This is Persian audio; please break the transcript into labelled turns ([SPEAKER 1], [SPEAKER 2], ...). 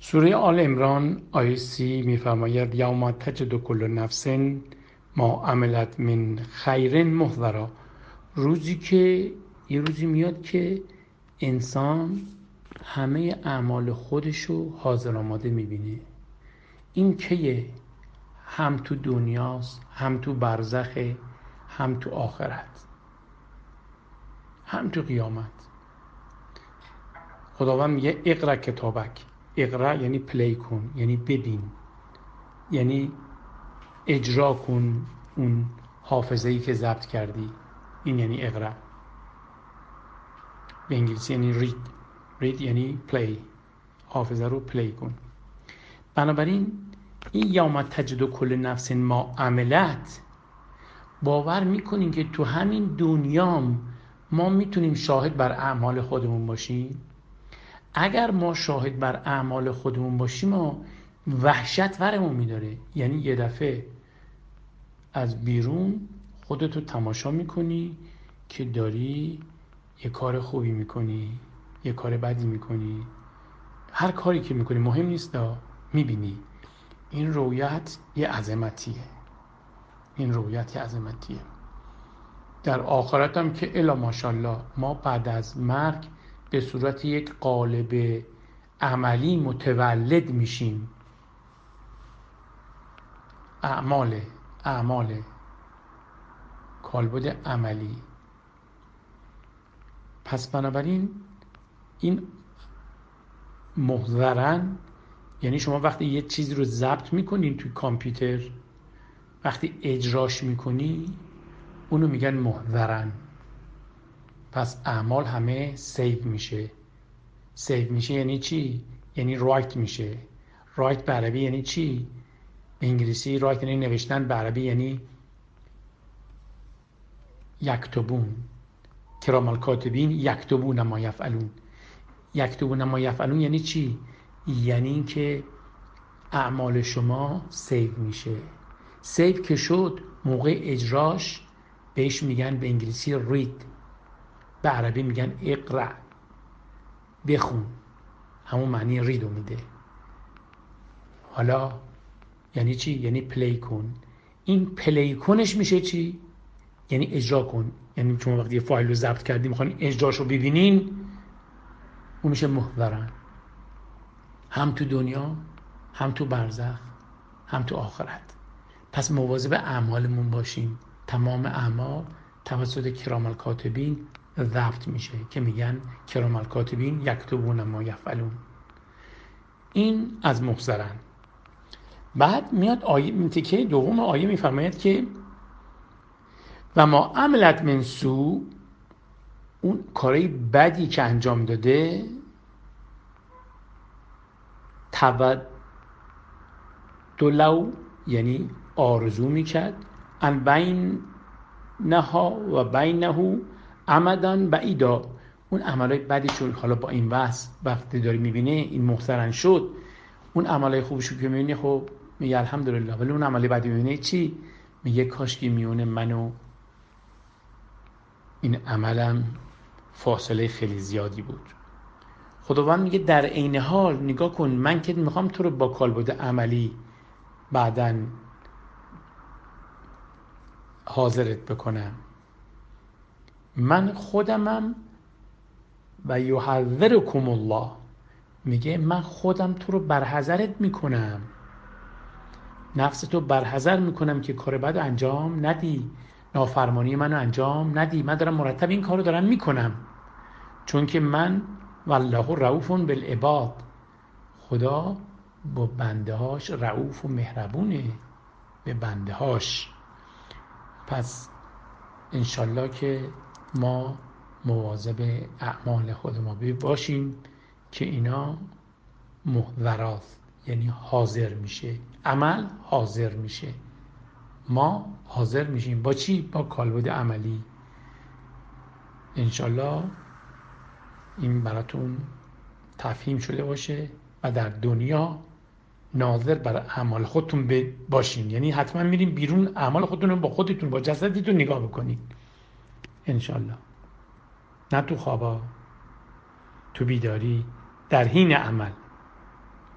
[SPEAKER 1] سوره آل عمران آیه 30 می‌فرماید یوم تجد کل نفس ما عملت من خیر محضرا. یه روزی میاد که انسان همه اعمال خودشو حاضر آماده میبینه. این کیه؟ هم تو دنیاست، هم تو برزخه، هم تو آخرت، هم تو قیامت. خداوند میگه اقرا کتابک. اقرا یعنی پلی کن، یعنی ببین، یعنی اجرا کن اون حافظه‌ای که ضبط کردی. این یعنی اقرا. به انگلیسی یعنی رید یعنی پلی، حافظه رو پلی کن. بنابراین این یوم تجد کل نفس ما عملت، باور میکنین که تو همین دنیام ما میتونیم شاهد بر اعمال خودمون باشیم؟ اگر ما شاهد بر اعمال خودمون باشیم ما وحشت ورمون میداره. یعنی یه دفعه از بیرون خودتو تماشا میکنی که داری یه کار خوبی میکنی، یه کار بدی میکنی، هر کاری که میکنی مهم نیست، میبینی. این رویت یه عظمتیه. در آخرت هم که الا ماشاءالله ما بعد از مرگ به صورت یک قالب عملی متولد میشیم. اعمال کالبد عملی. پس بنابراین این محضرن یعنی شما وقتی یه چیزی رو ضبط میکنین توی کامپیوتر، وقتی اجراش میکنی اونو میگن محضرن. پس اعمال همه سیو میشه یعنی چی؟ یعنی رایت میشه. رایت به عربی یعنی چی؟ به انگلیسی رایت یعنی نوشتن، به عربی یعنی یکتبون. کرام الکاتبین یکتبون ما یفعلون. یکتبون ما یفعلون یعنی چی؟ یعنی این که اعمال شما سیو میشه. سیو که شد، موقع اجراش بهش میگن به انگلیسی رید، به عربی میگن اقرا، بخون. همون معنی ریدو میده. حالا یعنی چی؟ یعنی پلی کن. این پلی کنش میشه چی؟ یعنی اجرا کن. یعنی شما وقتی یه فایل رو ضبط کردی میخواین اجراش رو ببینین، اون میشه محضرن. هم تو دنیا، هم تو برزخ، هم تو آخرت. پس مواظب اعمالمون باشیم. تمام اعمال توسط کرام الکاتبین ضبط میشه که میگن کرام الکاتبین یکتبون ما یفعلون. این از محضرن. بعد میاد آیه تیکه دوم آیه میفرماید که و ما عملت من سو، اون کارهای بدی که انجام داده، تودلو یعنی آرزو میکرد، ان بینها و بینه امدن بعیدا. اون عملای بدیشون حالا با این وقتی داری میبینه این محضرن شد، اون عملای خوبشو که میبینی خب میگه الحمدلله، ولی اون عملی بدی میبینه چی؟ میگه کاش که میونه منو این عملم فاصله خیلی زیادی بود. خداوند میگه در عین حال نگاه کن، من که میخوام تو رو با کالبد عملی بعدن حاضرت بکنم، من خودمم و یحذرکم الله، میگه من خودم تو رو برحذرت میکنم، نفستو برحذر میکنم که کار بد انجام ندی، نافرمانی منو انجام ندی. من دارم مرتب این کارو دارم میکنم، چون که من والله رؤوف بالعباد، خدا با بنده هاش رؤوف و مهربونه به بنده هاش. پس انشالله که ما مواظب اعمال خود ما باشیم که اینا محضرات، یعنی حاضر میشه. عمل حاضر میشه، ما حاضر میشیم با چی؟ با کالبد عملی. انشالله این براتون تفهیم شده باشه و در دنیا ناظر بر اعمال خودتون باشین. یعنی حتما میریم بیرون اعمال خودتون رو با خودتون، با جسدتون نگاه بکنین انشالله، نه تو خوابا، تو بیداری، در حین عمل.